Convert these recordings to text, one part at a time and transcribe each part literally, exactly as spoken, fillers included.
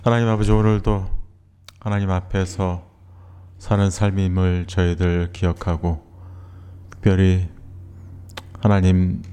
하나님 아버지, 오늘도 하나님 앞에서 사는 삶임을 저희들 기억하고, 특별히 하나님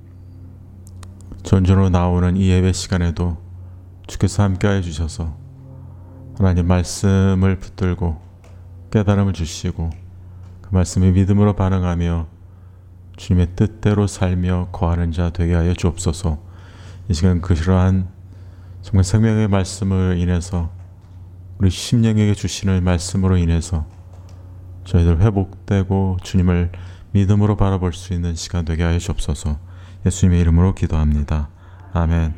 전전으로 나오는 이 예배 시간에도 주께서 함께해 주셔서 하나님 말씀을 붙들고 깨달음을 주시고, 그 말씀에 믿음으로 반응하며 주님의 뜻대로 살며 거하는 자 되게 하여 주옵소서. 이 시간 그러한 정말 생명의 말씀을 인해서, 우리 심령에게 주시는 말씀으로 인해서 저희들 회복되고 주님을 믿음으로 바라볼 수 있는 시간 되게 하여 주옵소서. 예수님의 이름으로 기도합니다. 아멘.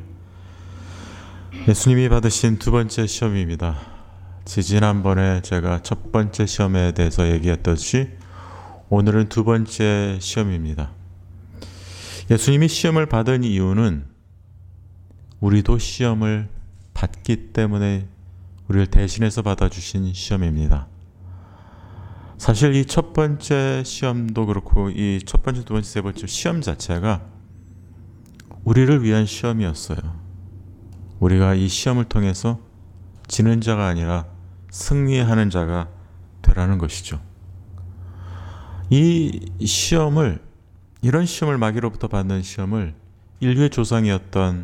예수님이 받으신 두 번째 시험입니다. 지지난번에 제가 첫 번째 시험에 대해서 얘기했듯이 오늘은 두 번째 시험입니다. 예수님이 시험을 받은 이유는 우리도 시험을 받기 때문에 우리를 대신해서 받아주신 시험입니다. 사실 이 첫 번째 시험도 그렇고 이 첫 번째, 두 번째, 세 번째 시험 자체가 우리를 위한 시험이었어요. 우리가 이 시험을 통해서 지는 자가 아니라 승리하는 자가 되라는 것이죠. 이 시험을, 이런 시험을, 마귀로부터 받는 시험을 인류의 조상이었던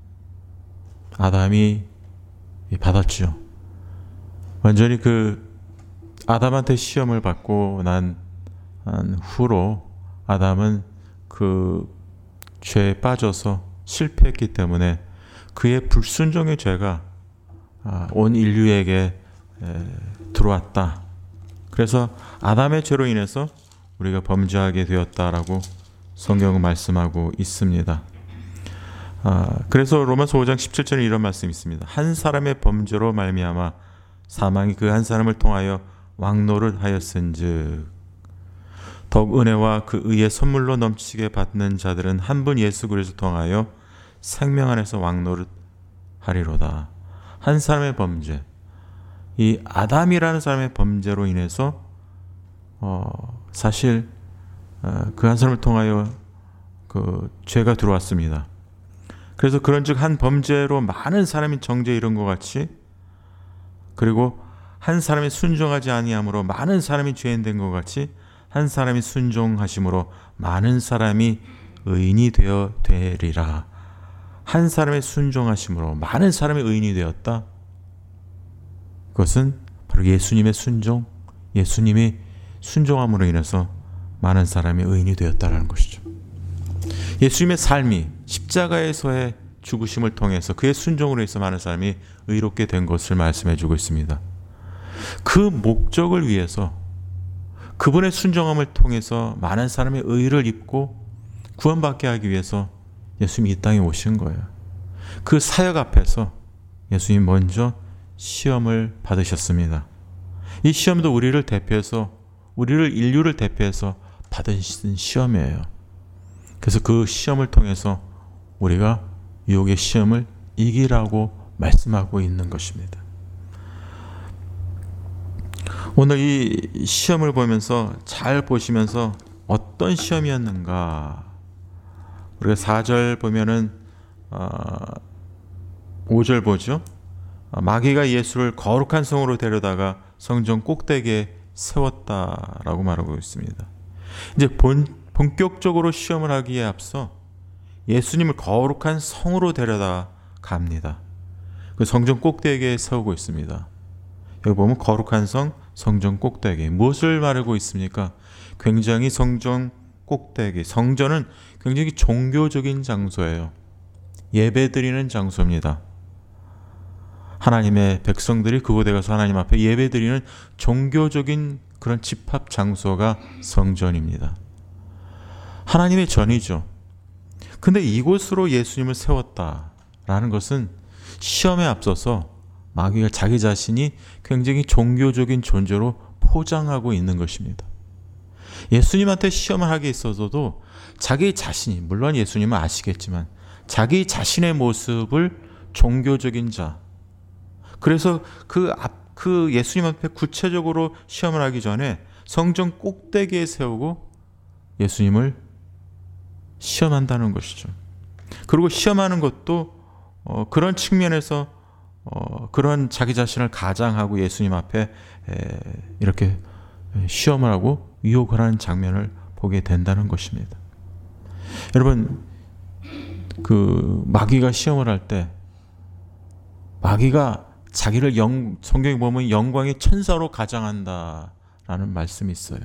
아담이 받았죠. 완전히 그 아담한테 시험을 받고 난 후로 아담은 그 죄에 빠져서 실패했기 때문에 그의 불순종의 죄가 온 인류에게 들어왔다. 그래서 아담의 죄로 인해서 우리가 범죄하게 되었다라고 성경은 말씀하고 있습니다. 아, 그래서 로마서 오 장 십칠 절에 이런 말씀이 있습니다. 한 사람의 범죄로 말미암아 사망이 그 한 사람을 통하여 왕노를 하였은즉 더욱 은혜와 그 의의 선물로 넘치게 받는 자들은 한 분 예수 그리스도 통하여 생명 안에서 왕노를 하리로다. 한 사람의 범죄, 이 아담이라는 사람의 범죄로 인해서 어, 사실 어, 그 한 사람을 통하여 그 죄가 들어왔습니다. 그래서 그런즉 한 범죄로 많은 사람이 정죄에 이른 것 같이, 그리고 한 사람이 순종하지 아니함으로 많은 사람이 죄인 된 것 같이, 한 사람이 순종하심으로 많은 사람이 의인이 되어 되리라. 한 사람의 순종하심으로 많은 사람이 의인이 되었다. 그것은 바로 예수님의 순종, 예수님이 순종함으로 인해서 많은 사람이 의인이 되었다라는 것이죠. 예수님의 삶이 십자가에서의 죽으심을 통해서 그의 순종으로 해서 많은 사람이 의롭게 된 것을 말씀해 주고 있습니다. 그 목적을 위해서, 그분의 순종함을 통해서 많은 사람의 의를 입고 구원받게 하기 위해서 예수님이 이 땅에 오신 거예요. 그 사역 앞에서 예수님이 먼저 시험을 받으셨습니다. 이 시험도 우리를 대표해서, 우리를 인류를 대표해서 받으신 시험이에요. 그래서 그 시험을 통해서 우리가 유혹의 시험을 이기라고 말씀하고 있는 것입니다. 오늘 이 시험을 보면서 잘 보시면서 어떤 시험이었는가, 우리가 사 절 보면은 어, 오 절 보죠. 마귀가 예수를 거룩한 성으로 데려다가 성전 꼭대기에 세웠다라고 말하고 있습니다. 이제 본 본격적으로 시험을 하기에 앞서 예수님을 거룩한 성으로 데려다 갑니다. 그 성전 꼭대기에 세우고 있습니다. 여기 보면 거룩한 성, 성전 꼭대기. 무엇을 말하고 있습니까? 굉장히 성전 꼭대기. 성전은 굉장히 종교적인 장소예요. 예배드리는 장소입니다. 하나님의 백성들이 그곳에 가서 하나님 앞에 예배드리는 종교적인 그런 집합 장소가 성전입니다. 하나님의 전이죠. 근데 이곳으로 예수님을 세웠다라는 것은 시험에 앞서서 마귀가 자기 자신이 굉장히 종교적인 존재로 포장하고 있는 것입니다. 예수님한테 시험을 하게 있어서도 자기 자신이, 물론 예수님은 아시겠지만 자기 자신의 모습을 종교적인 자, 그래서 그 앞, 그 예수님 앞에 구체적으로 시험을 하기 전에 성전 꼭대기에 세우고 예수님을 시험한다는 것이죠. 그리고 시험하는 것도 어, 그런 측면에서 어, 그런 자기 자신을 가장하고 예수님 앞에 에, 이렇게 시험을 하고 유혹을 하는 장면을 보게 된다는 것입니다. 여러분, 그 마귀가 시험을 할 때 마귀가 자기를 영, 성경에 보면 영광의 천사로 가장한다라는 말씀이 있어요.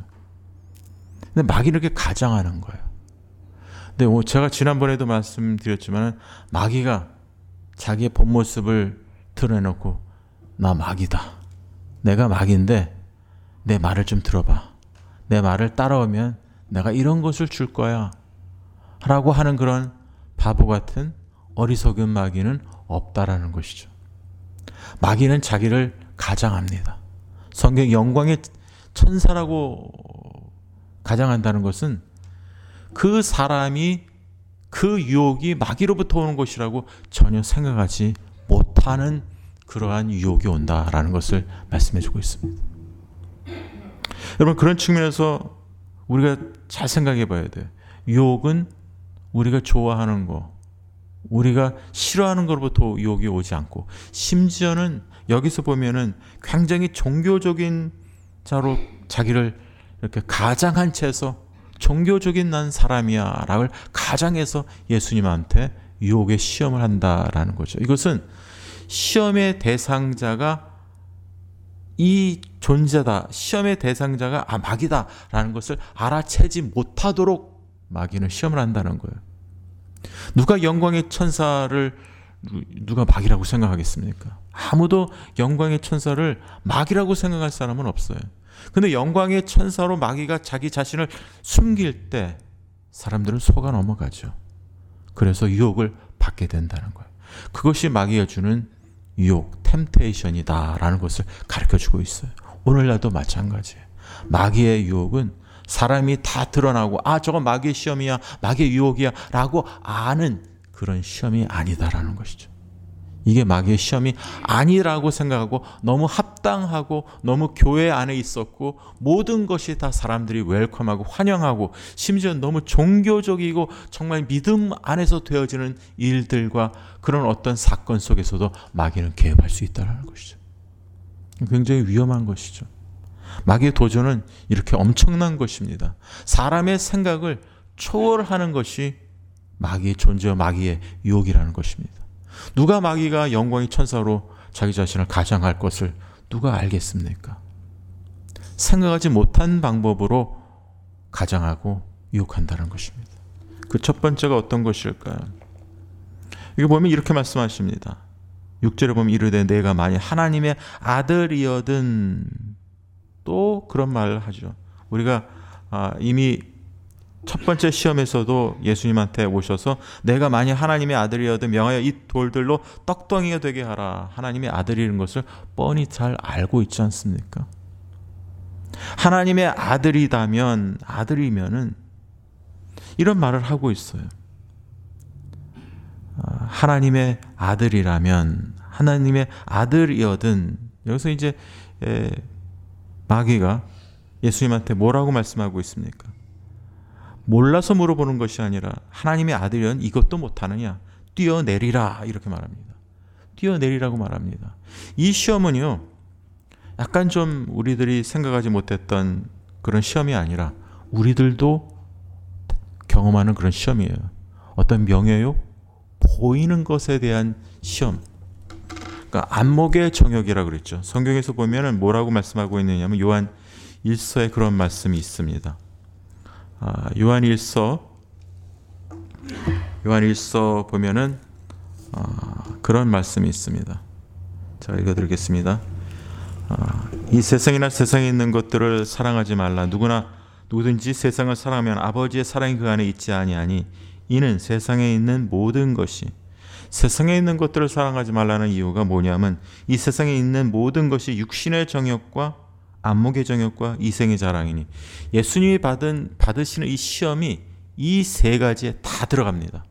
근데 마귀는 이렇게 가장하는 거예요. 근데 뭐 제가 지난번에도 말씀드렸지만 마귀가 자기의 본 모습을 드러내놓고 나 마귀다. 내가 마귀인데 내 말을 좀 들어봐. 내 말을 따라오면 내가 이런 것을 줄 거야. 라고 하는 그런 바보 같은 어리석은 마귀는 없다라는 것이죠. 마귀는 자기를 가장합니다. 성경 영광의 천사라고 가장한다는 것은 그 사람이 그 유혹이 마귀로부터 오는 것이라고 전혀 생각하지 못하는 그러한 유혹이 온다라는 것을 말씀해 주고 있습니다. 여러분, 그런 측면에서 우리가 잘 생각해 봐야 돼요. 유혹은 우리가 좋아하는 거, 우리가 싫어하는 것로부터 유혹이 오지 않고, 심지어는 여기서 보면은 굉장히 종교적인 자로 자기를 이렇게 가장한 채서 종교적인 난 사람이야 라고 가장해서 예수님한테 유혹의 시험을 한다라는 거죠. 이것은 시험의 대상자가 이 존재다, 시험의 대상자가 아 마귀다 라는 것을 알아채지 못하도록 마귀는 시험을 한다는 거예요. 누가 영광의 천사를 누가 마귀라고 생각하겠습니까? 아무도 영광의 천사를 마귀라고 생각할 사람은 없어요. 근데 영광의 천사로 마귀가 자기 자신을 숨길 때 사람들은 속아 넘어가죠. 그래서 유혹을 받게 된다는 거예요. 그것이 마귀가 주는 유혹, 템테이션이다 라는 것을 가르쳐주고 있어요. 오늘날도 마찬가지예요. 마귀의 유혹은 사람이 다 드러나고 아 저건 마귀의 시험이야, 마귀의 유혹이야 라고 아는 그런 시험이 아니다라는 것이죠. 이게 마귀의 시험이 아니라고 생각하고 너무 합당하고 너무 교회 안에 있었고 모든 것이 다 사람들이 웰컴하고 환영하고 심지어 너무 종교적이고 정말 믿음 안에서 되어지는 일들과 그런 어떤 사건 속에서도 마귀는 개입할 수 있다는 것이죠. 굉장히 위험한 것이죠. 마귀의 도전은 이렇게 엄청난 것입니다. 사람의 생각을 초월하는 것이 마귀의 존재와 마귀의 유혹이라는 것입니다. 누가 마귀가 영광의 천사로 자기 자신을 가장할 것을 누가 알겠습니까? 생각하지 못한 방법으로 가장하고 유혹한다는 것입니다. 그 첫 번째가 어떤 것일까요? 이거 보면 이렇게 말씀하십니다. 육 절에 보면 이르되 내가 만일 하나님의 아들이어든, 또 그런 말을 하죠. 우리가 이미 첫 번째 시험에서도 예수님한테 오셔서 내가 만약 하나님의 아들이어든 명하여 이 돌들로 떡덩이가 되게 하라. 하나님의 아들이라는 것을 뻔히 잘 알고 있지 않습니까? 하나님의 아들이다면, 아들이면은 이런 말을 하고 있어요. 하나님의 아들이라면, 하나님의 아들이어든, 여기서 이제 에, 마귀가 예수님한테 뭐라고 말씀하고 있습니까? 몰라서 물어보는 것이 아니라 하나님의 아들이면 이것도 못하느냐? 뛰어내리라 이렇게 말합니다. 뛰어내리라고 말합니다. 이 시험은요, 약간 좀 우리들이 생각하지 못했던 그런 시험이 아니라 우리들도 경험하는 그런 시험이에요. 어떤 명예욕, 보이는 것에 대한 시험. 그러니까 안목의 정욕이라고 그랬죠. 성경에서 보면은 뭐라고 말씀하고 있느냐면 요한 일서에 그런 말씀이 있습니다. 아, 요한 일서 요한 일서 보면은 아, 그런 말씀이 있습니다. 제가 읽어드리겠습니다. 아, 이 세상이나 세상에 있는 것들을 사랑하지 말라. 누구나 누구든지 세상을 사랑하면 아버지의 사랑이 그 안에 있지 아니하니 이는 세상에 있는 모든 것이, 세상에 있는 것들을 사랑하지 말라는 이유가 뭐냐면 이 세상에 있는 모든 것이 육신의 정욕과 안목의 정욕과 이생의 자랑이니, 예수님이 받은 받으시는 이 시험이 이 세 가지에 다 들어갑니다.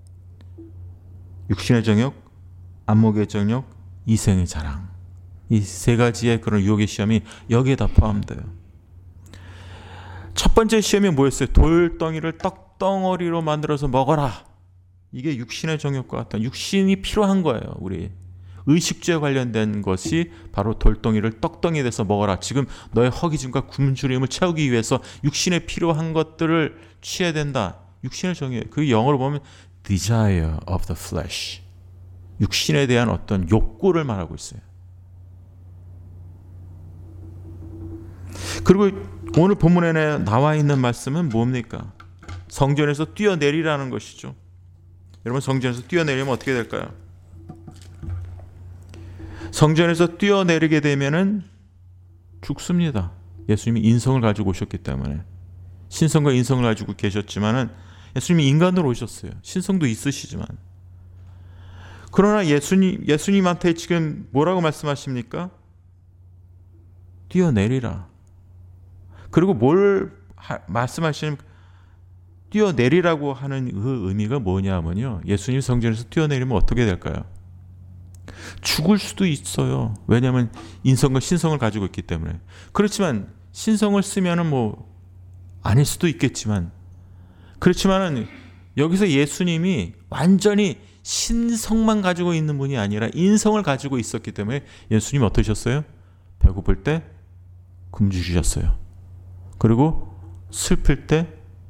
육신의 정욕, 안목의 정욕, 이생의 자랑. 이 세 가지의 그런 유혹의 시험이 여기에 다 포함돼요. 첫 번째 시험이 뭐였어요? 돌덩이를 떡덩어리로 만들어서 먹어라. 이게 육신의 정욕과 같은, 육신이 필요한 거예요. 우리 의식주에 관련된 것이 바로 돌덩이를 떡덩이 돼서 먹어라. 지금 너의 허기짐과 굶주림을 채우기 위해서 육신에 필요한 것들을 취해야 된다. 육신의 정의예요. 그 영어로 보면 desire of the flesh. 육신에 대한 어떤 욕구를 말하고 있어요. 그리고 오늘 본문에 나와 있는 말씀은 뭡니까? 성전에서 뛰어내리라는 것이죠. 여러분, 성전에서 뛰어내리면 어떻게 될까요? 성전에서 뛰어내리게 되면은 죽습니다. 예수님이 인성을 가지고 오셨기 때문에. 신성과 인성을 가지고 계셨지만은 예수님이 인간으로 오셨어요. 신성도 있으시지만. 그러나 예수님, 예수님한테 지금 뭐라고 말씀하십니까? 뛰어내리라. 그리고 뭘 하, 말씀하시는, 뛰어내리라고 하는 그 의미가 뭐냐면요, 예수님 성전에서 뛰어내리면 어떻게 될까요? 죽을 수도 있어요. 왜냐하면 인성과 신성을 가지고 있기 때문에. 그렇지만 신성을 쓰면은 뭐 아닐 수도 있겠지만, 그렇지만은 여기서 예수님이 완전히 신성만 가지고 있는 분이 아니라 인성을 가지고 있었기 때문에 예수님이 어떠셨어요? 배고플 때 굶주리셨어요. 그리고 슬플 때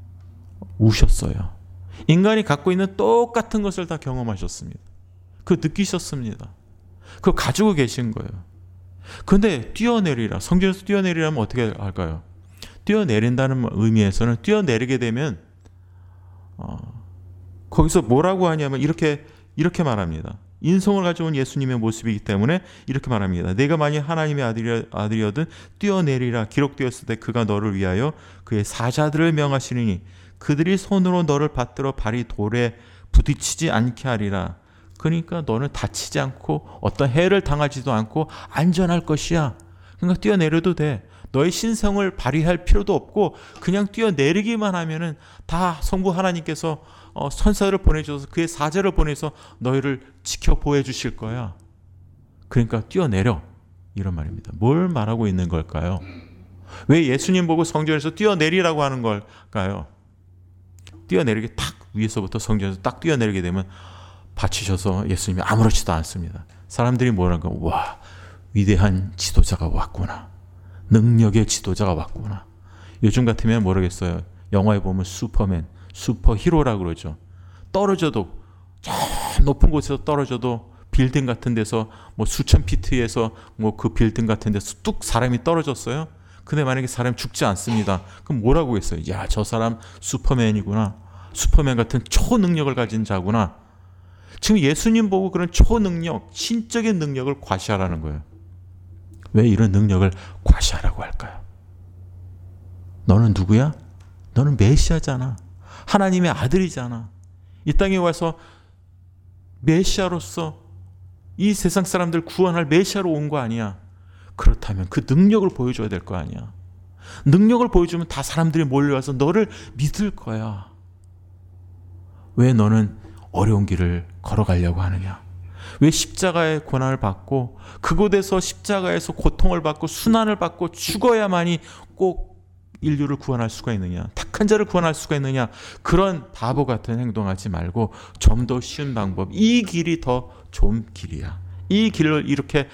우셨어요. 인간이 갖고 있는 똑같은 것을 다 경험하셨습니다. 그거 느끼셨습니다. 그거 가지고 계신 거예요. 그런데 뛰어내리라, 성전에서 뛰어내리라면 어떻게 할까요? 뛰어내린다는 의미에서는 뛰어내리게 되면 어, 거기서 뭐라고 하냐면 이렇게 이렇게 말합니다. 인성을 가져온 예수님의 모습이기 때문에 이렇게 말합니다. 내가 만일 하나님의 아들이, 아들이어든 뛰어내리라. 기록되었을 때 그가 너를 위하여 그의 사자들을 명하시니 그들이 손으로 너를 받들어 발이 돌에 부딪히지 않게 하리라. 그러니까 너는 다치지 않고 어떤 해를 당하지도 않고 안전할 것이야. 그러니까 뛰어내려도 돼. 너의 신성을 발휘할 필요도 없고 그냥 뛰어내리기만 하면은 다 성부 하나님께서 어, 천사를 보내주셔서 그의 사자를 보내서 너희를 지켜 보호해 주실 거야. 그러니까 뛰어내려, 이런 말입니다. 뭘 말하고 있는 걸까요? 왜 예수님 보고 성전에서 뛰어내리라고 하는 걸까요? 뛰어내리게 탁 위에서부터 성전에서 딱 뛰어내리게 되면 받치셔서 예수님이 아무렇지도 않습니다. 사람들이 뭐랄까, 와, 위대한 지도자가 왔구나. 능력의 지도자가 왔구나. 요즘 같으면 모르겠어요. 영화에 보면 슈퍼맨, 슈퍼히로라고 그러죠. 떨어져도, 저 높은 곳에서 떨어져도 빌딩 같은 데서 뭐 수천 피트에서 뭐 그 빌딩 같은 데서 뚝 사람이 떨어졌어요. 근데 만약에 사람이 죽지 않습니다. 그럼 뭐라고 했어요? 야, 저 사람 슈퍼맨이구나. 슈퍼맨 같은 초능력을 가진 자구나. 지금 예수님 보고 그런 초능력, 신적인 능력을 과시하라는 거예요. 왜 이런 능력을 과시하라고 할까요? 너는 누구야? 너는 메시아잖아. 하나님의 아들이잖아. 이 땅에 와서 메시아로서 이 세상 사람들 구원할 메시아로 온 거 아니야. 그렇다면 그 능력을 보여줘야 될 거 아니야. 능력을 보여주면 다 사람들이 몰려와서 너를 믿을 거야. 왜 너는 어려운 길을 걸어가려고 하느냐? 왜 십자가의 고난을 받고 그곳에서 십자가에서 고통을 받고 순환을 받고 죽어야만이 꼭 인류를 구원할 수가 있느냐? 택한 자를 구원할 수가 있느냐? 그런 바보 같은 행동하지 말고 좀 더 쉬운 방법, 이 길이 더 좋은 길이야. 이 길을 이렇게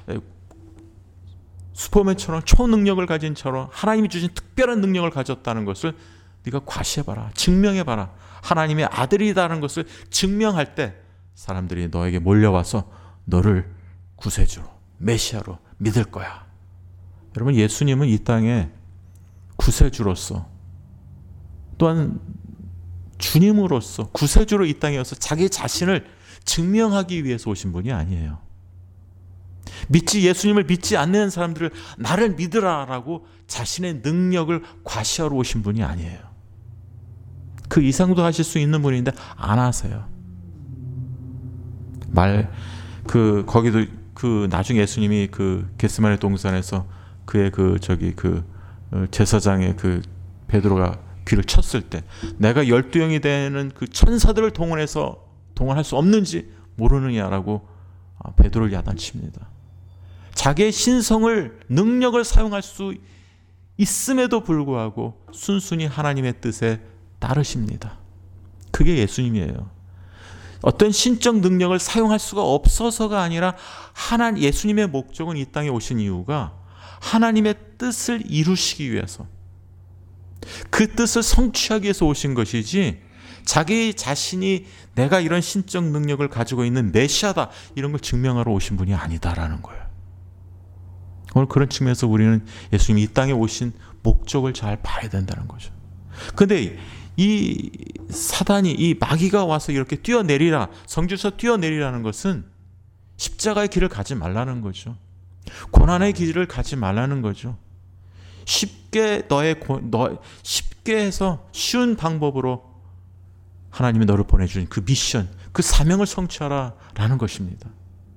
슈퍼맨처럼 초능력을 가진 처럼 하나님이 주신 특별한 능력을 가졌다는 것을 네가 과시해봐라. 증명해봐라. 하나님의 아들이라는 것을 증명할 때 사람들이 너에게 몰려와서 너를 구세주로, 메시아로 믿을 거야. 여러분, 예수님은 이 땅에 구세주로서 또한 주님으로서 구세주로 이 땅에 와서 자기 자신을 증명하기 위해서 오신 분이 아니에요. 믿지 예수님을 믿지 않는 사람들을 나를 믿으라라고 자신의 능력을 과시하러 오신 분이 아니에요. 그 이상도 하실 수 있는 분인데 안 하세요. 말 그 거기도 그 나중에 예수님이 그 겟세마네 동산에서 그의 그 저기 그 제사장의 그 베드로가 귀를 쳤을 때 내가 열두 영이 되는 그 천사들을 동원해서 동원할 수 없는지 모르느냐라고 베드로를 야단칩니다. 자기의 신성을, 능력을 사용할 수 있음에도 불구하고 순순히 하나님의 뜻에 따르십니다. 그게 예수님이에요. 어떤 신적 능력을 사용할 수가 없어서가 아니라 하나님, 예수님의 목적은 이 땅에 오신 이유가 하나님의 뜻을 이루시기 위해서, 그 뜻을 성취하기 위해서 오신 것이지 자기 자신이 내가 이런 신적 능력을 가지고 있는 메시아다 이런 걸 증명하러 오신 분이 아니다라는 거예요. 오늘 그런 측면에서 우리는 예수님이 이 땅에 오신 목적을 잘 봐야 된다는 거죠. 근데 이 사단이, 이 마귀가 와서 이렇게 뛰어내리라, 성주에서 뛰어내리라는 것은 십자가의 길을 가지 말라는 거죠. 고난의 길을 가지 말라는 거죠. 쉽게 너의 고, 너 쉽게 해서 쉬운 방법으로 하나님이 너를 보내준 그 미션, 그 사명을 성취하라라는 것입니다.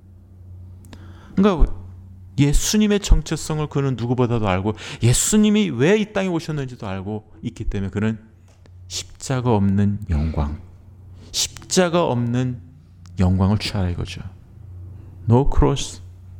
그러니까 예수님의 정체성을 그는 누구보다도 알고, 예수님이 왜 이 땅에 오셨는지도 알고 있기 때문에 그는 십자가 없는 영광, 십자가 없는 영광을 취하라 이거죠. No cross,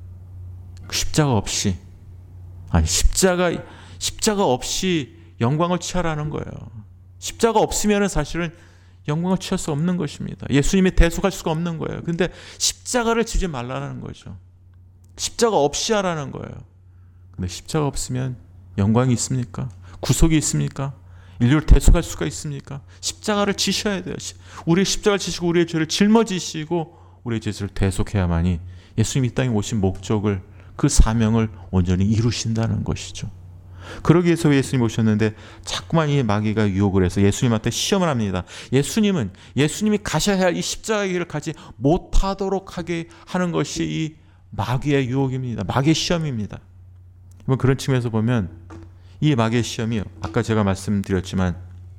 십자가 없이, 아니 십자가 십자가 없이 영광을 취하라는 거예요. 십자가 없으면 사실은 영광을 취할 수 없는 것입니다. 예수님이 대속할 수가 없는 거예요. 근데 십자가를 지지 말라는 거죠. 십자가 없이 하라는 거예요. 근데 십자가 없으면 영광이 있습니까? 구속이 있습니까? 인류를 대속할 수가 있습니까? 십자가를 지셔야 돼요. 우리의 십자가를 지시고 우리의 죄를 짊어지시고 우리의 죄를 대속해야만이 예수님이 이 땅에 오신 목적을, 그 사명을 온전히 이루신다는 것이죠. 그러기 위해서 예수님이 오셨는데 자꾸만 이 마귀가 유혹을 해서 예수님한테 시험을 합니다. 예수님은 예수님이 가셔야 할 이 십자가의 길을 가지 못하도록 하게 하는 것이 이 마귀의 유혹입니다. 마귀의 시험입니다. 그런 측면에서 보면 이 마귀의 시험이, 아까 제가 말씀드렸지만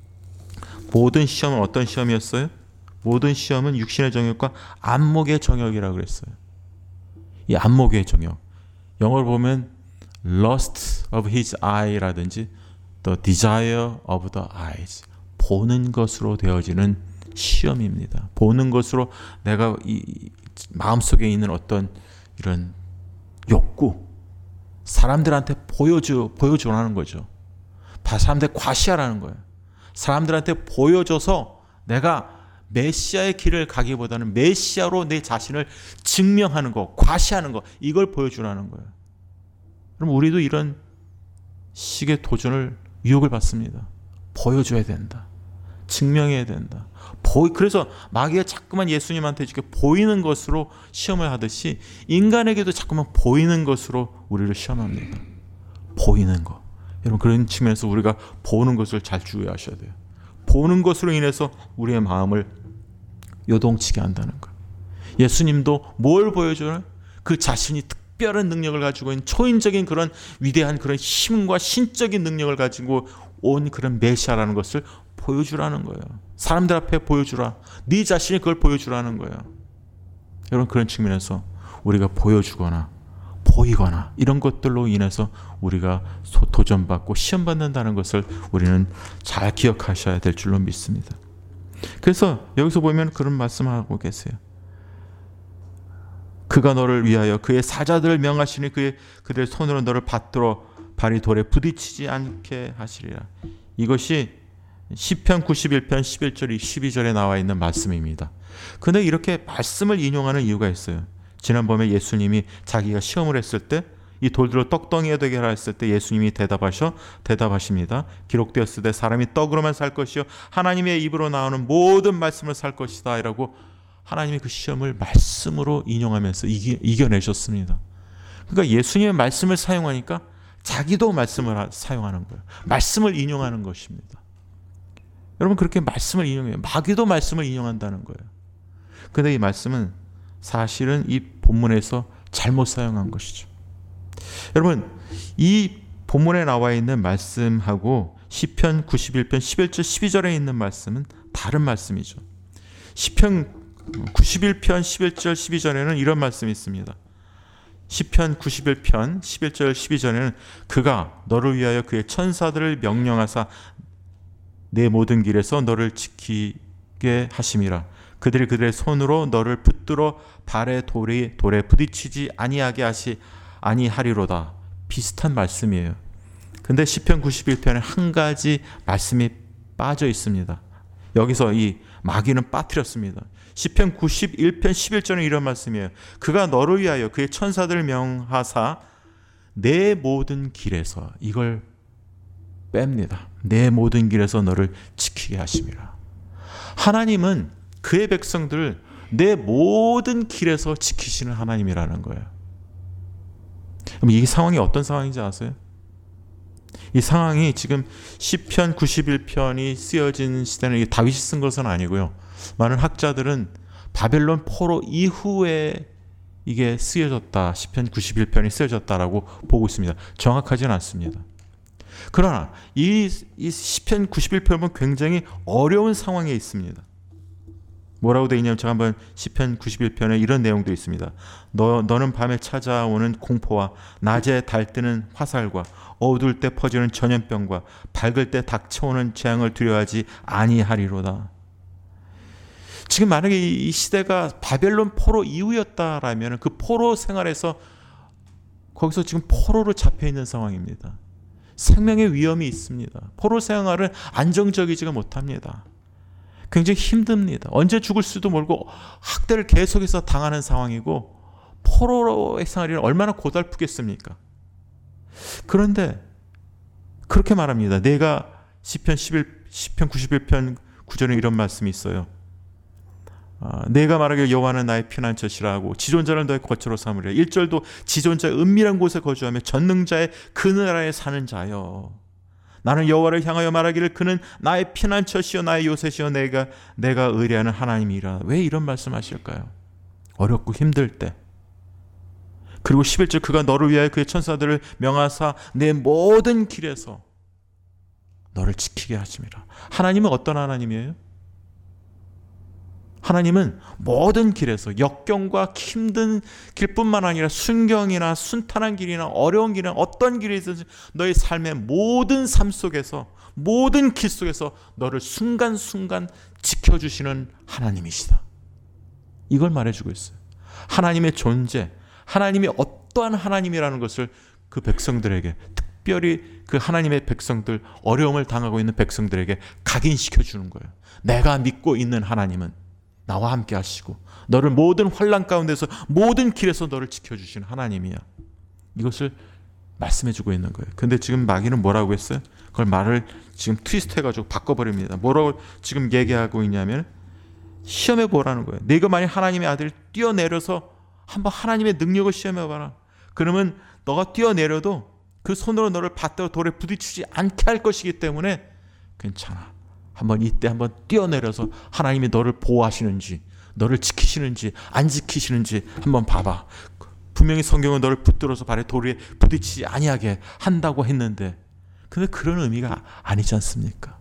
모든 시험은 어떤 시험이었어요? 모든 시험은 육신의 정욕과 안목의 정욕이라고 그랬어요. 이 안목의 정욕, 영어로 보면 lust of his eye라든지 the desire of the eyes, 보는 것으로 되어지는 시험입니다. 보는 것으로 내가 이 마음속에 있는 어떤 이런 욕구, 사람들한테 보여줘, 보여주라는 거죠. 사람들한테 과시하라는 거예요. 사람들한테 보여줘서 내가 메시아의 길을 가기보다는 메시아로 내 자신을 증명하는 거, 과시하는 거, 이걸 보여주라는 거예요. 그럼 우리도 이런 식의 도전을, 유혹을 받습니다. 보여줘야 된다. 증명해야 된다. 보, 그래서 마귀가 자꾸만 예수님한테 이렇게 보이는 것으로 시험을 하듯이 인간에게도 자꾸만 보이는 것으로 우리를 시험합니다. 보이는 것. 여러분, 그런 측면에서 우리가 보는 것을 잘 주의하셔야 돼요. 보는 것으로 인해서 우리의 마음을 요동치게 한다는 거예요. 예수님도 뭘 보여줘요? 그 자신이 특별한 능력을 가지고 있는 초인적인 그런 위대한 그런 힘과 신적인 능력을 가지고 온 그런 메시아라는 것을 보여주라는 거예요. 사람들 앞에 보여주라. 네 자신이 그걸 보여주라는 거예요. 여러분, 그런 측면에서 우리가 보여주거나 보이거나 이런 것들로 인해서 우리가 도전받고 시험받는다는 것을 우리는 잘 기억하셔야 될 줄로 믿습니다. 그래서 여기서 보면 그런 말씀하고 계세요. 그가 너를 위하여 그의 사자들을 명하시니 그의 그들의 손으로 너를 받들어 발이 돌에 부딪히지 않게 하시리라. 이것이 시편 구십일 편 십일 절 십이 절에 나와 있는 말씀입니다. 근데 이렇게 말씀을 인용하는 이유가 있어요. 지난번에 예수님이 자기가 시험을 했을 때 이 돌들을 떡덩이가 되게 하라 했을 때 예수님이 대답하셔 대답하십니다. 기록되었을 때 사람이 떡으로만 살 것이요 하나님의 입으로 나오는 모든 말씀을 살 것이다 이라고 하나님이 그 시험을 말씀으로 인용하면서 이기, 이겨내셨습니다. 그러니까 예수님의 말씀을 사용하니까 자기도 말씀을 사용하는 거예요. 말씀을 인용하는 것입니다. 여러분, 그렇게 말씀을 인용해요. 마귀도 말씀을 인용한다는 거예요. 그런데 이 말씀은 사실은 이 본문에서 잘못 사용한 것이죠. 여러분, 이 본문에 나와 있는 말씀하고 시편 구십일 편 십일 절 십이 절에 있는 말씀은 다른 말씀이죠. 시편 구십일 편 십일 절 십이 절에는 이런 말씀이 있습니다. 시편 구십일 편 십일 절 십이 절에는 그가 너를 위하여 그의 천사들을 명령하사 내 모든 길에서 너를 지키게 하심이라. 그들이 그들의 손으로 너를 붙들어 발에 돌이 돌에 부딪히지 아니하게 하시 아니하리로다. 비슷한 말씀이에요. 근데 시편 구십일 편에 한 가지 말씀이 빠져 있습니다. 여기서 이 마귀는 빠뜨렸습니다. 시편 구십일 편 십일 절은 이런 말씀이에요. 그가 너를 위하여 그의 천사들을 명하사 내 모든 길에서, 이걸 뺍니다. 내 모든 길에서 너를 지키게 하심이라. 하나님은 그의 백성들을 내 모든 길에서 지키시는 하나님이라는 거예요. 그럼 이 상황이 어떤 상황인지 아세요? 이 상황이 지금 시편 구십일 편이 쓰여진 시대는 이게 다윗이 쓴 것은 아니고요. 많은 학자들은 바벨론 포로 이후에 이게 쓰여졌다, 시편 구십일 편이 쓰여졌다라고 보고 있습니다. 정확하지는 않습니다. 그러나 이, 이 시편 구십일 편은 굉장히 어려운 상황에 있습니다. 뭐라고 되어 있냐면, 제가 한번 시편 구십일 편에 이런 내용도 있습니다. 너, 너는 밤에 찾아오는 공포와 낮에 달뜨는 화살과 어두울 때 퍼지는 전염병과 밝을 때 닥쳐오는 재앙을 두려워하지 아니하리로다. 지금 만약에 이 시대가 바벨론 포로 이후였다라면 그 포로 생활에서 거기서 지금 포로로 잡혀 있는 상황입니다. 생명의 위험이 있습니다. 포로 생활은 안정적이지가 못합니다. 굉장히 힘듭니다. 언제 죽을 수도 모르고 학대를 계속해서 당하는 상황이고, 포로의 생활이 얼마나 고달프겠습니까? 그런데 그렇게 말합니다. 내가 시편 십일, 시편 구십일 편 구 절에 이런 말씀이 있어요. 아, 내가 말하기를 여호와는 나의 피난처시라 하고 지존자를 너의 거처로 삼으리라. 일 절도 지존자의 은밀한 곳에 거주하며 전능자의 그 나라에 사는 자여. 나는 여호와를 향하여 말하기를 그는 나의 피난처시요 나의 요새시요 내가 내가 의뢰하는 하나님이라. 왜 이런 말씀하실까요? 어렵고 힘들 때. 그리고 십일 절 그가 너를 위하여 그의 천사들을 명하사 내 모든 길에서 너를 지키게 하심이라. 하나님은 어떤 하나님이에요? 하나님은 모든 길에서 역경과 힘든 길뿐만 아니라 순경이나 순탄한 길이나 어려운 길이나 어떤 길이든지 너의 삶의 모든 삶 속에서, 모든 길 속에서 너를 순간순간 지켜주시는 하나님이시다. 이걸 말해주고 있어요. 하나님의 존재, 하나님이 어떠한 하나님이라는 것을 그 백성들에게, 특별히 그 하나님의 백성들, 어려움을 당하고 있는 백성들에게 각인시켜주는 거예요. 내가 믿고 있는 하나님은 나와 함께 하시고 너를 모든 환난 가운데서 모든 길에서 너를 지켜주시는 하나님이야. 이것을 말씀해주고 있는 거예요. 근데 지금 마귀는 뭐라고 했어요? 그걸 말을 지금 트위스트 해가지고 바꿔버립니다. 뭐라고 지금 얘기하고 있냐면, 시험해 보라는 거예요. 네가 만약 하나님의 아들을 뛰어내려서 한번 하나님의 능력을 시험해봐라. 그러면 너가 뛰어내려도 그 손으로 너를 받들어 돌에 부딪히지 않게 할 것이기 때문에 괜찮아. 한번 이때 한번 뛰어내려서 하나님이 너를 보호하시는지, 너를 지키시는지 안 지키시는지 한번 봐봐. 분명히 성경은 너를 붙들어서 발에 돌에 부딪히지 아니하게 한다고 했는데, 근데 그런 의미가 아니지 않습니까?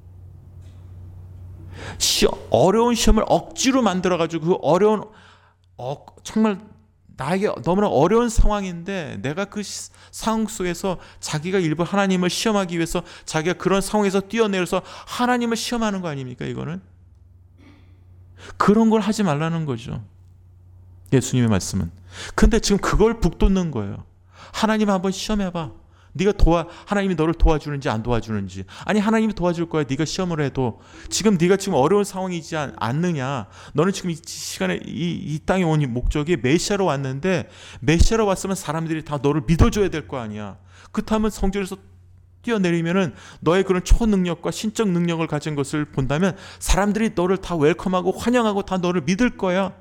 시험, 어려운 시험을 억지로 만들어가지고 그 어려운 어, 정말 나에게 너무나 어려운 상황인데 내가 그 상황 속에서 자기가 일부 하나님을 시험하기 위해서 자기가 그런 상황에서 뛰어내려서 하나님을 시험하는 거 아닙니까? 이거는 그런 걸 하지 말라는 거죠. 예수님의 말씀은. 근데 지금 그걸 북돋는 거예요. 하나님 한번 시험해봐. 네가 도와 하나님이 너를 도와주는지 안 도와주는지. 아니 하나님이 도와줄 거야. 네가 시험을 해도. 지금 네가 지금 어려운 상황이지 않느냐. 너는 지금 이 시간에 이, 이 땅에 온 목적이 메시아로 왔는데, 메시아로 왔으면 사람들이 다 너를 믿어줘야 될 거 아니야. 그렇다면 성전에서 뛰어내리면은 너의 그런 초능력과 신적 능력을 가진 것을 본다면 사람들이 너를 다 웰컴하고 환영하고 다 너를 믿을 거야.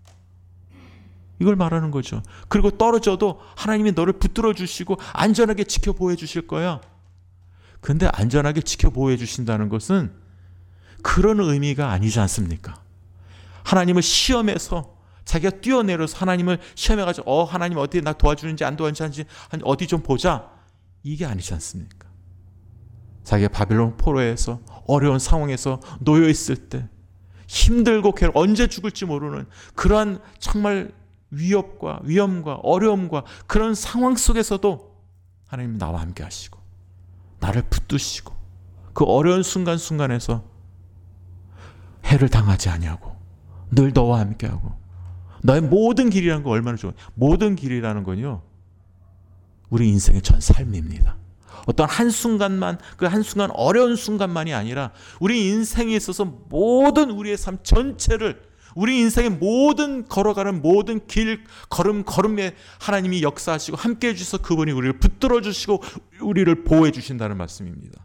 이걸 말하는 거죠. 그리고 떨어져도 하나님이 너를 붙들어 주시고 안전하게 지켜 보호해 주실 거야. 근데 안전하게 지켜 보호해 주신다는 것은 그런 의미가 아니지 않습니까? 하나님을 시험해서 자기가 뛰어내려서 하나님을 시험해가지고 어 하나님 어디 나 도와주는지 안 도와주는지 어디 좀 보자. 이게 아니지 않습니까? 자기가 바벨론 포로에서 어려운 상황에서 놓여 있을 때 힘들고 괴롭 언제 죽을지 모르는 그러한 정말 위협과 위험과 어려움과 그런 상황 속에서도 하나님 나와 함께 하시고 나를 붙드시고 그 어려운 순간순간에서 해를 당하지 아니하고 늘 너와 함께하고 너의 모든 길이라는 거 얼마나 좋아요. 모든 길이라는 건요 우리 인생의 전 삶입니다. 어떤 한순간만, 그 한순간 어려운 순간만이 아니라 우리 인생에 있어서 모든 우리의 삶 전체를, 우리 인생의 모든 걸어가는 모든 길 걸음 걸음에 하나님이 역사하시고 함께해 주셔서 그분이 우리를 붙들어 주시고 우리를 보호해 주신다는 말씀입니다.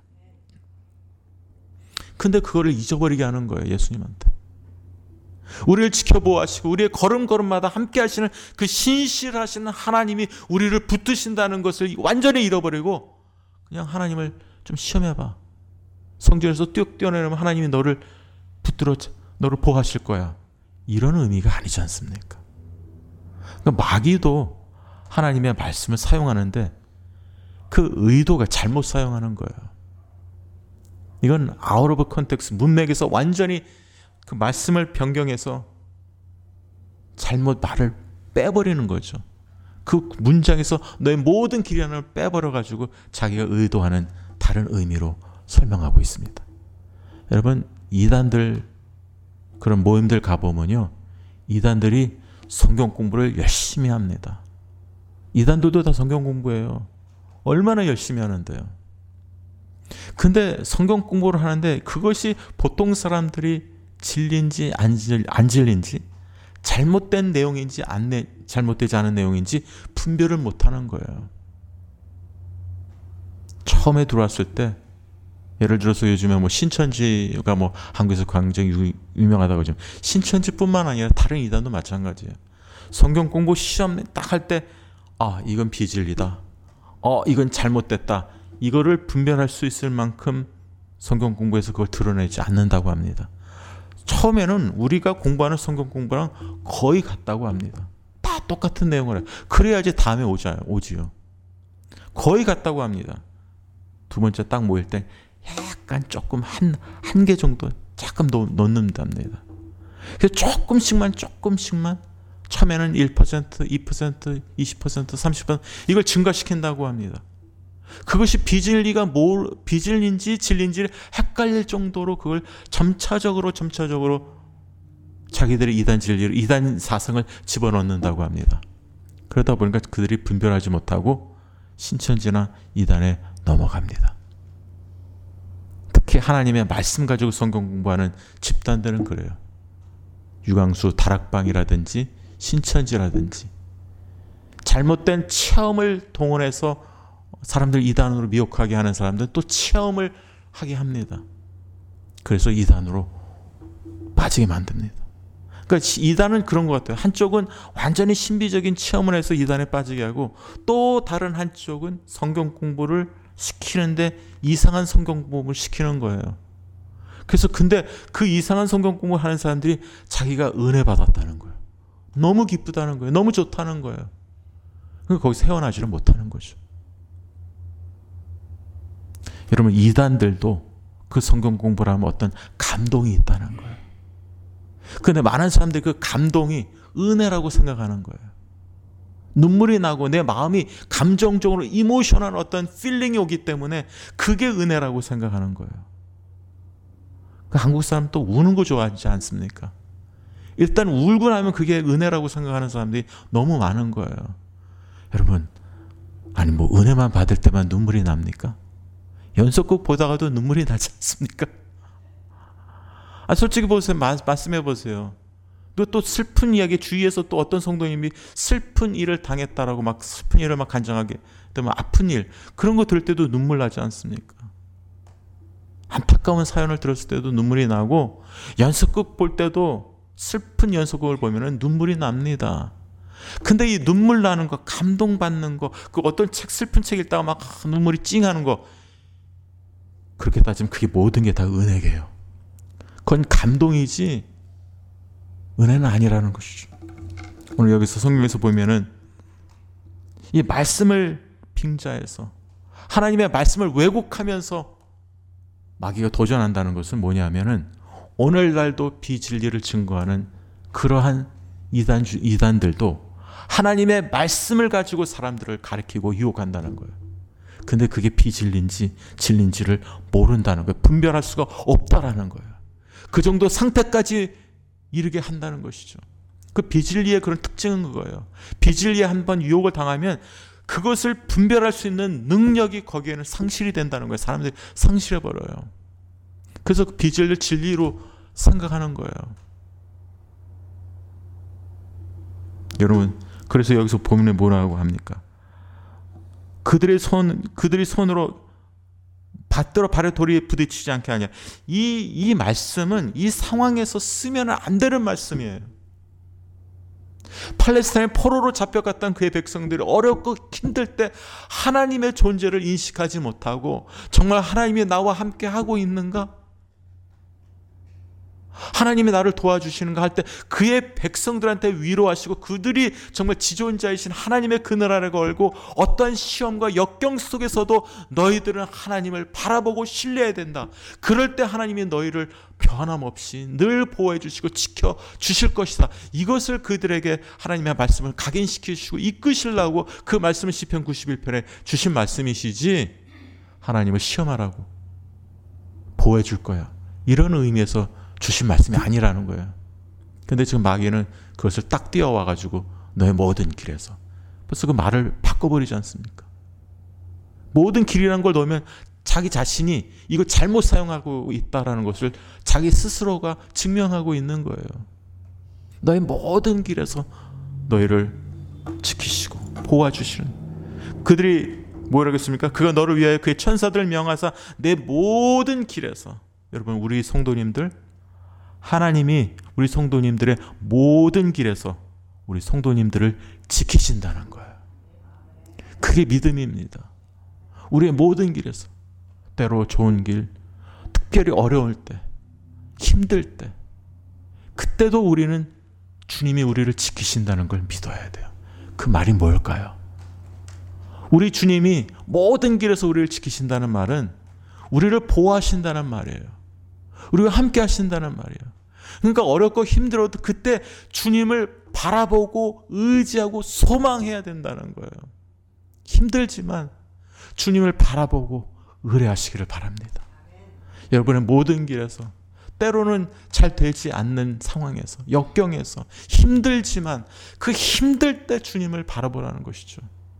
근데 그거를 잊어버리게 하는 거예요. 예수님한테. 우리를 지켜보호하시고 우리의 걸음걸음마다 함께 하시는 그 신실하신 하나님이 우리를 붙드신다는 것을 완전히 잃어버리고 그냥 하나님을 좀 시험해봐. 성전에서 뚝 뛰어내리면 하나님이 너를 붙들어 너를 보호하실 거야. 이런 의미가 아니지 않습니까? 그러니까 마귀도 하나님의 말씀을 사용하는데 그 의도가 잘못 사용하는 거예요. 이건 아웃 오브 컨텍스트, 문맥에서 완전히 그 말씀을 변경해서 잘못 말을 빼버리는 거죠. 그 문장에서 너의 모든 기량을 빼버려가지고 자기가 의도하는 다른 의미로 설명하고 있습니다. 여러분, 이단들 그런 모임들 가보면요, 이단들이 성경 공부를 열심히 합니다. 이단들도 다 성경 공부해요. 얼마나 열심히 하는데요. 근데 성경 공부를 하는데 그것이 보통 사람들이 진리인지 안, 질, 안 진리인지, 잘못된 내용인지 안 내, 잘못되지 않은 내용인지 분별을 못하는 거예요. 처음에 들어왔을 때, 예를 들어서 요즘에 뭐 신천지가 뭐 한국에서 굉장히 유명하다고 하죠. 신천지뿐만 아니라 다른 이단도 마찬가지예요. 성경 공부 시험 딱 할 때, 아, 이건 비진리다. 어, 이건 잘못됐다. 이거를 분별할 수 있을 만큼 성경 공부에서 그걸 드러내지 않는다고 합니다. 처음에는 우리가 공부하는 성경 공부랑 거의 같다고 합니다. 다 똑같은 내용을 해요. 그래야지 다음에 오자요, 오지요. 거의 같다고 합니다. 두 번째 딱 모일 때 약간 조금 한, 한 개 정도 조금 넣는답니다. 그래서 조금씩만 조금씩만 처음에는 일 퍼센트, 이 퍼센트, 이십 퍼센트, 삼십 퍼센트 이걸 증가시킨다고 합니다. 그것이 비진리가 뭘, 비진리인지 진리인지를 헷갈릴 정도로 그걸 점차적으로 점차적으로 자기들의 이단 진리를, 이단 사상을 집어넣는다고 합니다. 그러다 보니까 그들이 분별하지 못하고 신천지나 이단에 넘어갑니다. 특히 하나님의 말씀 가지고 성경 공부하는 집단들은 그래요. 유광수 다락방이라든지 신천지라든지 잘못된 체험을 동원해서 사람들 이단으로 미혹하게 하는 사람들은 또 체험을 하게 합니다. 그래서 이단으로 빠지게 만듭니다. 그러니까 이단은 그런 것 같아요. 한쪽은 완전히 신비적인 체험을 해서 이단에 빠지게 하고 또 다른 한쪽은 성경 공부를 시키는데 이상한 성경 공부를 시키는 거예요. 그래서 근데 그 이상한 성경 공부를 하는 사람들이 자기가 은혜 받았다는 거예요. 너무 기쁘다는 거예요. 너무 좋다는 거예요. 그러니까 거기서 헤어나지를 못하는 거죠. 여러분, 이단들도 그 성경 공부를 하면 어떤 감동이 있다는 거예요. 그런데 많은 사람들이 그 감동이 은혜라고 생각하는 거예요. 눈물이 나고 내 마음이 감정적으로 이모셔널한 어떤 필링이 오기 때문에 그게 은혜라고 생각하는 거예요. 그 한국 사람 또 우는 거 좋아하지 않습니까? 일단 울고 나면 그게 은혜라고 생각하는 사람들이 너무 많은 거예요. 여러분, 아니 뭐 은혜만 받을 때만 눈물이 납니까? 연속극 보다가도 눈물이 나지 않습니까? 아, 솔직히 보세요. 마, 말씀해 보세요. 또, 또 슬픈 이야기, 주위에서 또 어떤 성도님이 슬픈 일을 당했다라고 막 슬픈 일을 막 간증하게 되면 아픈 일, 그런 거 들을 때도 눈물 나지 않습니까? 안타까운 사연을 들었을 때도 눈물이 나고, 연속극 볼 때도 슬픈 연속극을 보면 눈물이 납니다. 근데 이 눈물 나는 거, 감동받는 거, 그 어떤 책, 슬픈 책 읽다가 막 눈물이 찡하는 거, 그렇게 따지면 그게 모든 게 다 은혜예요. 그건 감동이지 은혜는 아니라는 것이죠. 오늘 여기서 성경에서 보면은 이 말씀을 빙자해서 하나님의 말씀을 왜곡하면서 마귀가 도전한다는 것은 뭐냐면은 오늘날도 비진리를 증거하는 그러한 이단, 이단들도 하나님의 말씀을 가지고 사람들을 가리키고 유혹한다는 거예요. 근데 그게 비진리인지 진리인지를 모른다는 거예요. 분별할 수가 없다라는 거예요. 그 정도 상태까지 이르게 한다는 것이죠. 그 비진리의 그런 특징은 그거예요. 비진리에 한번 유혹을 당하면 그것을 분별할 수 있는 능력이 거기에는 상실이 된다는 거예요. 사람들이 상실해버려요. 그래서 비전을 진리로 생각하는 거예요. 여러분, 그래서 여기서 본문에 뭐라고 합니까? 그들의 손, 그들이 손으로 받들어 발에 돌이 부딪히지 않게 하냐. 이, 이 말씀은 이 상황에서 쓰면 안 되는 말씀이에요. 팔레스타인 포로로 잡혀갔던 그의 백성들이 어렵고 힘들 때 하나님의 존재를 인식하지 못하고 정말 하나님이 나와 함께 하고 있는가? 하나님이 나를 도와주시는가 할 때 그의 백성들한테 위로하시고 그들이 정말 지존자이신 하나님의 그늘 아래 걸고 어떠한 시험과 역경 속에서도 너희들은 하나님을 바라보고 신뢰해야 된다. 그럴 때 하나님이 너희를 변함없이 늘 보호해 주시고 지켜 주실 것이다. 이것을 그들에게 하나님의 말씀을 각인시켜 주시고 이끄시려고 그 말씀을 시편 구십일 편에 주신 말씀이시지, 하나님을 시험하라고 보호해 줄 거야, 이런 의미에서 주신 말씀이 아니라는 거예요. 근데 지금 마귀는 그것을 딱 띄어와가지고 너의 모든 길에서, 벌써 그 말을 바꿔버리지 않습니까? 모든 길이라는 걸 넣으면 자기 자신이 이거 잘못 사용하고 있다라는 것을 자기 스스로가 증명하고 있는 거예요. 너의 모든 길에서 너희를 지키시고 보호해주시는, 그들이 뭐라고 했습니까? 그가 너를 위하여 그의 천사들을 명하사 내 모든 길에서. 여러분, 우리 성도님들, 하나님이 우리 성도님들의 모든 길에서 우리 성도님들을 지키신다는 거예요. 그게 믿음입니다. 우리의 모든 길에서, 때로 좋은 길, 특별히 어려울 때, 힘들 때, 그때도 우리는 주님이 우리를 지키신다는 걸 믿어야 돼요. 그 말이 뭘까요? 우리 주님이 모든 길에서 우리를 지키신다는 말은 우리를 보호하신다는 말이에요. 우리와 함께 하신다는 말이에요. 그러니까 어렵고 힘들어도 그때 주님을 바라보고 의지하고 소망해야 된다는 거예요. 힘들지만 주님을 바라보고 의뢰하시기를 바랍니다. 여러분의 모든 길에서, 때로는 잘 되지 않는 상황에서, 역경에서, 힘들지만 그 힘들 때 주님을 바라보라는 것이죠.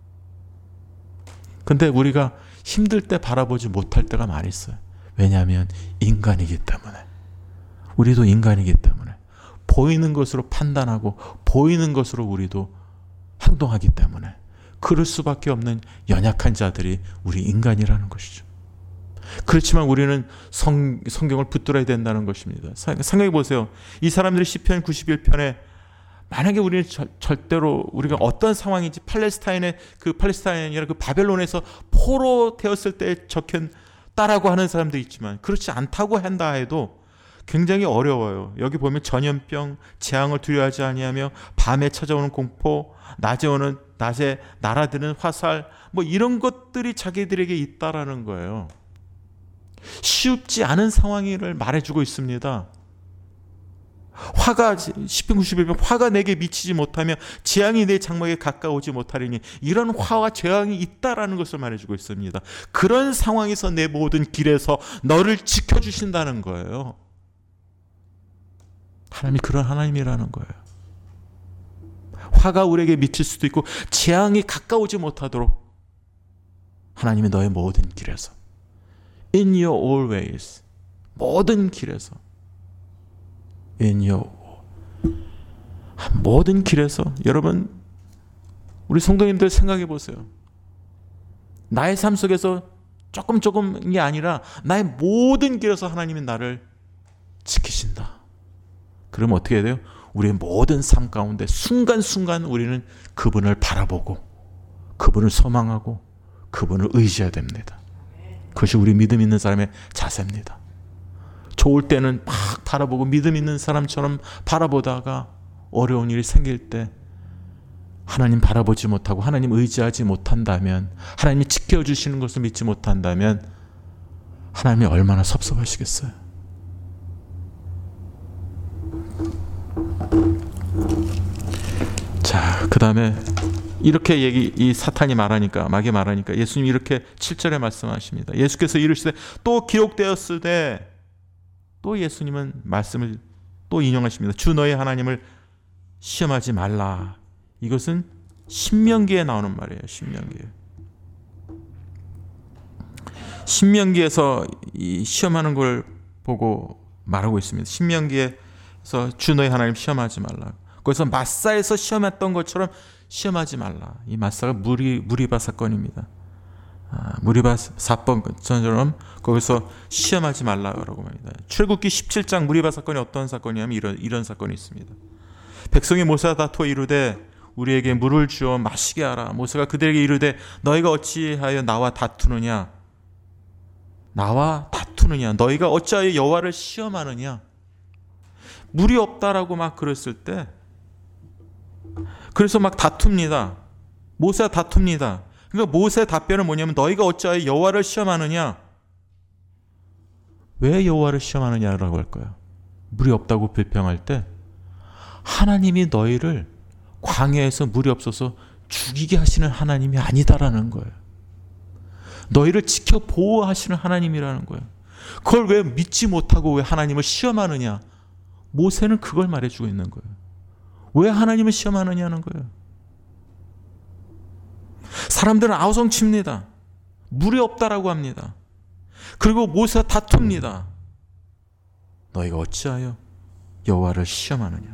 근데 우리가 힘들 때 바라보지 못할 때가 많이 있어요. 왜냐하면 인간이기 때문에. 우리도 인간이기 때문에 보이는 것으로 판단하고 보이는 것으로 우리도 행동하기 때문에 그럴 수밖에 없는 연약한 자들이 우리 인간이라는 것이죠. 그렇지만 우리는 성, 성경을 붙들어야 된다는 것입니다. 생각해 보세요. 이 사람들이 시편 구십일 편에 만약에 우리는 저, 절대로 우리가 어떤 상황인지, 팔레스타인의 그 팔레스타인이 아니라 그 바벨론에서 포로 되었을 때 적혔다라고 하는 사람도 있지만 그렇지 않다고 한다 해도 굉장히 어려워요. 여기 보면 전염병, 재앙을 두려워하지 아니하며 밤에 찾아오는 공포, 낮에 오는 낮에 날아드는 화살, 뭐 이런 것들이 자기들에게 있다라는 거예요. 쉽지 않은 상황을 말해주고 있습니다. 화가, 시편 구십일 편, 화가 내게 미치지 못하며 재앙이 내 장막에 가까우지 못하리니, 이런 화와 재앙이 있다라는 것을 말해주고 있습니다. 그런 상황에서 내 모든 길에서 너를 지켜주신다는 거예요. 하나님이 그런 하나님이라는 거예요. 화가 우리에게 미칠 수도 있고 재앙이 가까우지 못하도록 하나님이 너의 모든 길에서, in your all ways, 모든 길에서, in your 모든 길에서. 여러분, 우리 성도님들 생각해 보세요. 나의 삶 속에서 조금 조금이 아니라 나의 모든 길에서 하나님이 나를 지키신다. 그러면 어떻게 해야 돼요? 우리의 모든 삶 가운데 순간순간 우리는 그분을 바라보고 그분을 소망하고 그분을 의지해야 됩니다. 그것이 우리 믿음 있는 사람의 자세입니다. 좋을 때는 막 바라보고 믿음 있는 사람처럼 바라보다가 어려운 일이 생길 때 하나님 바라보지 못하고 하나님 의지하지 못한다면, 하나님이 지켜주시는 것을 믿지 못한다면 하나님이 얼마나 섭섭하시겠어요. 자, 그 다음에 이렇게 얘기, 이 사탄이 말하니까, 마귀 말하니까 예수님이 이렇게 칠 절에 말씀하십니다. 예수께서 이르시되 또 기록되었으되, 또 예수님은 말씀을 또 인용하십니다. 주 너의 하나님을 시험하지 말라. 이것은 신명기에 나오는 말이에요. 신명기에. 신명기에서 이 시험하는 걸 보고 말하고 있습니다. 신명기에서 주 너희 하나님 시험하지 말라. 거기서 마사에서 시험했던 것처럼 시험하지 말라. 이 마사가 무리, 무리바 사건입니다. 아, 무리바 사건처럼 거기서 시험하지 말라고 합니다. 출애굽기 십칠 장 무리바 사건이 어떤 사건이냐면 이런, 이런 사건이 있습니다. 백성이 모세와 다투어 이르되 우리에게 물을 주어 마시게 하라. 모세가 그들에게 이르되 너희가 어찌하여 나와 다투느냐 나와 다투느냐 너희가 어찌하여 여호와를 시험하느냐. 물이 없다라고 막 그랬을 때 그래서 막 다툽니다. 모세와 다툽니다. 그러니까 모세의 답변은 뭐냐면 너희가 어찌하여 여호와를 시험하느냐. 왜 여호와를 시험하느냐라고 할까요? 물이 없다고 불평할 때 하나님이 너희를 광야에서 물이 없어서 죽이게 하시는 하나님이 아니다라는 거예요. 너희를 지켜 보호하시는 하나님이라는 거예요. 그걸 왜 믿지 못하고 왜 하나님을 시험하느냐. 모세는 그걸 말해주고 있는 거예요. 왜 하나님을 시험하느냐는 거예요. 사람들은 아우성칩니다. 물이 없다라고 합니다. 그리고 모세와 다툽니다. 너희가 어찌하여 여호와를 시험하느냐.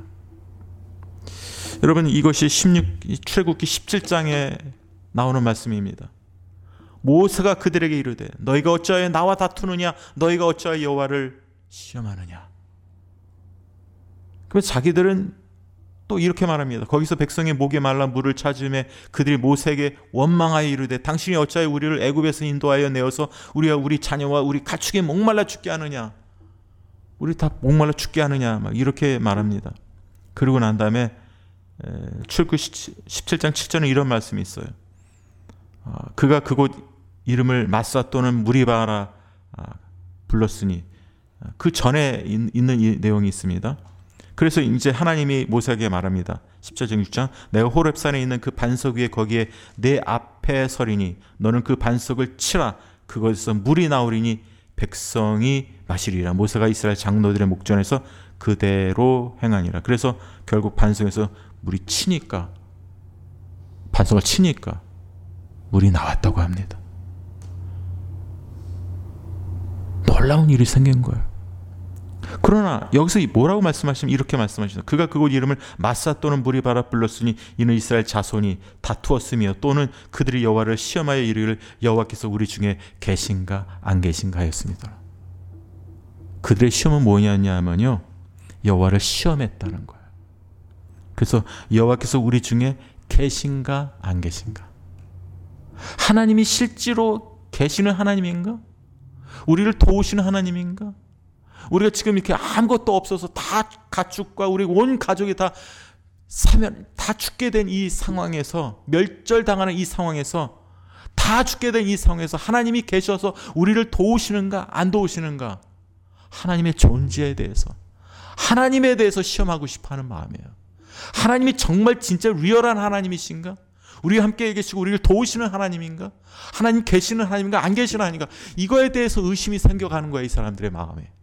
여러분 이것이 십육, 출애굽기 십칠 장에 나오는 말씀입니다. 모세가 그들에게 이르되 너희가 어찌하여 나와 다투느냐 너희가 어찌하여 여호와를 시험하느냐. 그래서 자기들은 또 이렇게 말합니다. 거기서 백성의 목에 말라 물을 찾으매 그들이 모세에게 원망하여 이르되 당신이 어찌하여 우리를 애굽에서 인도하여 내어서 우리와 우리 자녀와 우리 가축에 목말라 죽게 하느냐. 우리 다 목말라 죽게 하느냐. 막 이렇게 말합니다. 그러고 난 다음에 출애굽기 십칠 장 칠 절에 이런 말씀이 있어요. 그가 그곳 이름을 마사 또는 무리바라 불렀으니 그 전에 있는 이 내용이 있습니다. 그래서 이제 하나님이 모세에게 말합니다. 십칠 장 육 장 내가 호렙산에 있는 그 반석 위에 거기에 내 앞에 서리니 너는 그 반석을 치라. 그것에서 물이 나오리니 백성이 마시리라. 모세가 이스라엘 장로들의 목전에서 그대로 행하니라. 그래서 결국 반석에서 물이 치니까 반석을 치니까 물이 나왔다고 합니다. 놀라운 일이 생긴 거예요. 그러나 여기서 뭐라고 말씀하시면 이렇게 말씀하시죠. 그가 그곳 이름을 마사 또는 무리바라 불렀으니 이는 이스라엘 자손이 다투었으며 또는 그들이 여호와를 시험하여 이르기를 여호와께서 우리 중에 계신가 안 계신가 하였습니다. 그들의 시험은 뭐냐면요 여호와를 시험했다는 거예요. 그래서 여호와께서 우리 중에 계신가 안 계신가. 하나님이 실제로 계시는 하나님인가? 우리를 도우시는 하나님인가? 우리가 지금 이렇게 아무것도 없어서 다 가축과 우리 온 가족이 다 사면 다 죽게 된 이 상황에서 멸절당하는 이 상황에서 다 죽게 된 이 상황에서 하나님이 계셔서 우리를 도우시는가 안 도우시는가. 하나님의 존재에 대해서 하나님에 대해서 시험하고 싶어하는 마음이에요. 하나님이 정말 진짜 리얼한 하나님이신가? 우리와 함께 계시고 우리를 도우시는 하나님인가? 하나님 계시는 하나님인가 안 계시는 하나님인가? 이거에 대해서 의심이 생겨가는 거예요. 이 사람들의 마음에.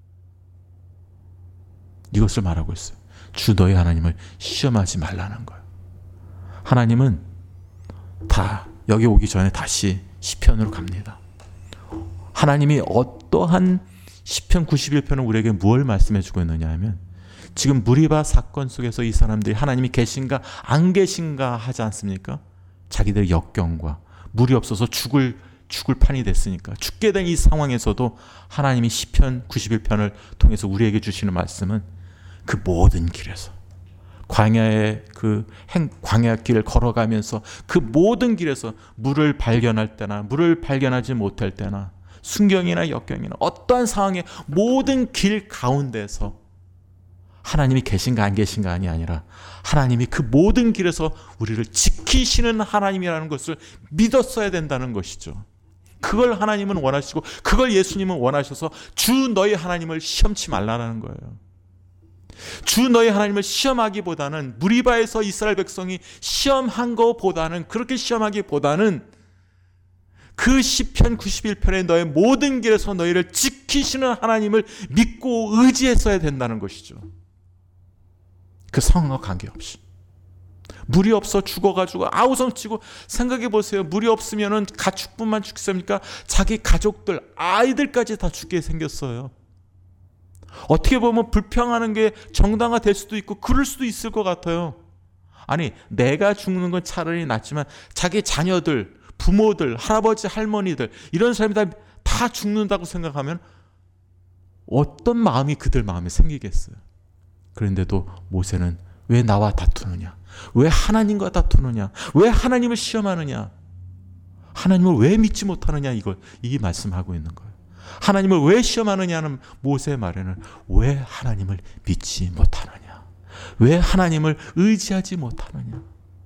이것을 말하고 있어요. 주 너희 하나님을 시험하지 말라는 거예요. 하나님은 다 여기 오기 전에 다시 시편으로 갑니다. 하나님이 어떠한 시편 구십일 편은 우리에게 무엇을 말씀해 주고 있느냐 하면 지금 무리바 사건 속에서 이 사람들이 하나님이 계신가 안 계신가 하지 않습니까? 자기들의 역경과 물이 없어서 죽을 죽을 판이 됐으니까 죽게 된 이 상황에서도 하나님이 시편 구십일 편을 통해서 우리에게 주시는 말씀은 그 모든 길에서 광야의 그 행, 광야 길을 걸어가면서 그 모든 길에서 물을 발견할 때나 물을 발견하지 못할 때나 순경이나 역경이나 어떠한 상황의 모든 길 가운데서 하나님이 계신가 안 계신가이 아니라 하나님이 그 모든 길에서 우리를 지키시는 하나님이라는 것을 믿었어야 된다는 것이죠. 그걸 하나님은 원하시고 그걸 예수님은 원하셔서 주 너희 하나님을 시험치 말라는 거예요. 주 너희 하나님을 시험하기보다는 무리바에서 이스라엘 백성이 시험한 것보다는 그렇게 시험하기보다는 그 시편 구십일 편에 너의 모든 길에서 너희를 지키시는 하나님을 믿고 의지했어야 된다는 것이죠. 그 상황과 관계없이. 물이 없어 죽어가지고 아우성치고, 생각해 보세요. 물이 없으면은 가축뿐만 죽습니까? 자기 가족들, 아이들까지 다 죽게 생겼어요. 어떻게 보면 불평하는 게 정당화될 수도 있고 그럴 수도 있을 것 같아요. 아니, 내가 죽는 건 차라리 낫지만 자기 자녀들, 부모들, 할아버지, 할머니들, 이런 사람이 다, 다 죽는다고 생각하면 어떤 마음이 그들 마음에 생기겠어요. 그런데도 모세는 왜 나와 다투느냐? 왜 하나님과 다투느냐? 왜 하나님을 시험하느냐? 하나님을 왜 믿지 못하느냐? 이걸 이 말씀하고 있는 거예요. 하나님을 왜 시험하느냐는 모세의 말에는 왜 하나님을 믿지 못하느냐? 왜 하나님을 의지하지 못하느냐?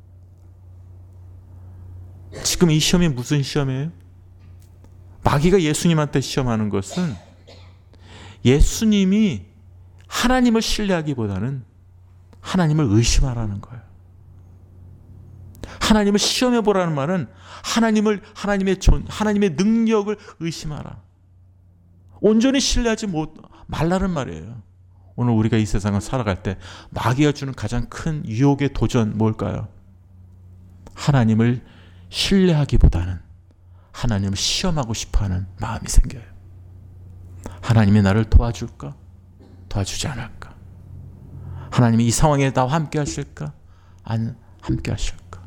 지금 이 시험이 무슨 시험이에요? 마귀가 예수님한테 시험하는 것은 예수님이 하나님을 신뢰하기보다는 하나님을 의심하라는 거예요. 하나님을 시험해 보라는 말은 하나님을, 하나님의 존, 하나님의 능력을 의심하라. 온전히 신뢰하지 못 말라는 말이에요. 오늘 우리가 이 세상을 살아갈 때 마귀가 주는 가장 큰 유혹의 도전 뭘까요? 하나님을 신뢰하기보다는 하나님을 시험하고 싶어하는 마음이 생겨요. 하나님이 나를 도와줄까? 도와주지 않을까? 하나님이 이 상황에 나와 함께 하실까? 안 함께 하실까?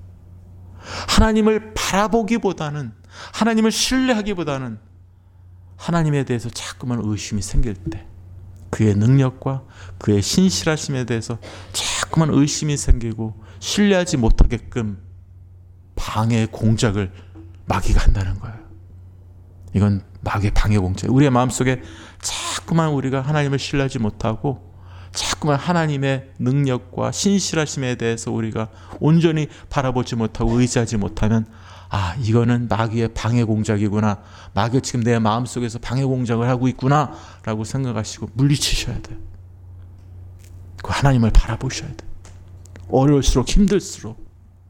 하나님을 바라보기보다는, 하나님을 신뢰하기보다는 하나님에 대해서 자꾸만 의심이 생길 때, 그의 능력과 그의 신실하심에 대해서 자꾸만 의심이 생기고 신뢰하지 못하게끔 방해 공작을 마귀가 한다는 거예요. 이건 마귀의 방해 공작. 우리의 마음속에 자꾸만 우리가 하나님을 신뢰하지 못하고 자꾸만 하나님의 능력과 신실하심에 대해서 우리가 온전히 바라보지 못하고 의지하지 못하면, 아, 이거는 마귀의 방해 공작이구나, 마귀가 지금 내 마음속에서 방해 공작을 하고 있구나 라고 생각하시고 물리치셔야 돼요. 그 하나님을 바라보셔야 돼요. 어려울수록, 힘들수록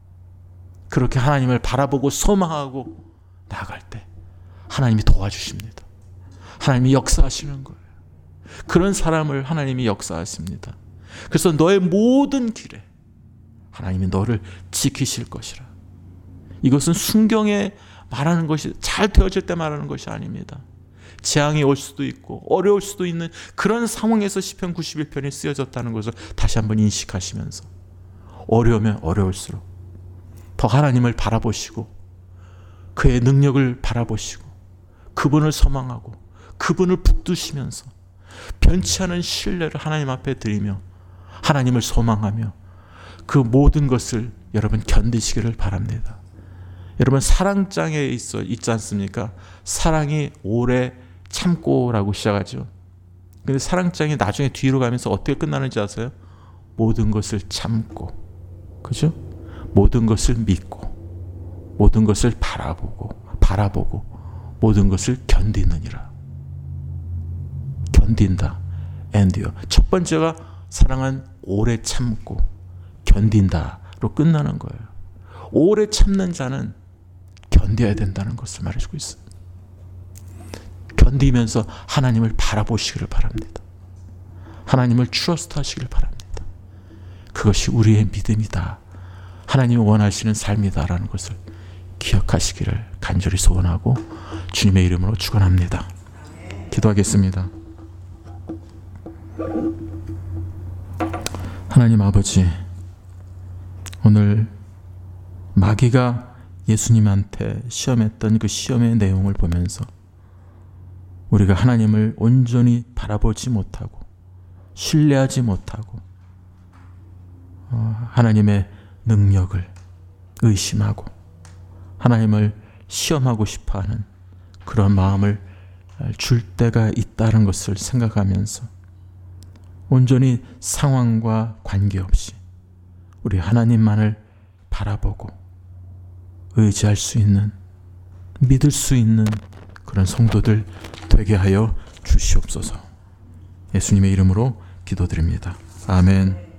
그렇게 하나님을 바라보고 소망하고 나아갈 때 하나님이 도와주십니다. 하나님이 역사하시는 거예요. 그런 사람을 하나님이 역사하십니다. 그래서 너의 모든 길에 하나님이 너를 지키실 것이라. 이것은 순경에 말하는 것이, 잘 되어질 때 말하는 것이 아닙니다. 재앙이 올 수도 있고 어려울 수도 있는 그런 상황에서 시편 구십일 편이 쓰여졌다는 것을 다시 한번 인식하시면서 어려우면 어려울수록 더 하나님을 바라보시고 그의 능력을 바라보시고 그분을 소망하고 그분을 붙드시면서 변치 않은 신뢰를 하나님 앞에 드리며 하나님을 소망하며 그 모든 것을 여러분 견디시기를 바랍니다. 여러분, 사랑장에 있어 있지 않습니까? 사랑이 오래 참고라고 시작하죠. 근데 사랑장이 나중에 뒤로 가면서 어떻게 끝나는지 아세요? 모든 것을 참고, 그죠? 모든 것을 믿고, 모든 것을 바라보고, 바라보고, 모든 것을 견디느니라. 견딘다. endure. 첫 번째가 사랑은 오래 참고 견딘다로 끝나는 거예요. 오래 참는 자는 견뎌야 된다는 것을 말해주고 있어요. 견디면서 하나님을 바라보시기를 바랍니다. 하나님을 트러스트 하시기를 바랍니다. 그것이 우리의 믿음이다. 하나님이 원하시는 삶이다라는 것을 기억하시기를 간절히 소원하고 주님의 이름으로 축원합니다. 기도하겠습니다. 하나님 아버지, 오늘 마귀가 예수님한테 시험했던 그 시험의 내용을 보면서 우리가 하나님을 온전히 바라보지 못하고 신뢰하지 못하고 하나님의 능력을 의심하고 하나님을 시험하고 싶어하는 그런 마음을 줄 때가 있다는 것을 생각하면서 온전히 상황과 관계없이 우리 하나님만을 바라보고 의지할 수 있는, 믿을 수 있는 그런 성도들 되게 하여 주시옵소서. 예수님의 이름으로 기도드립니다. 아멘.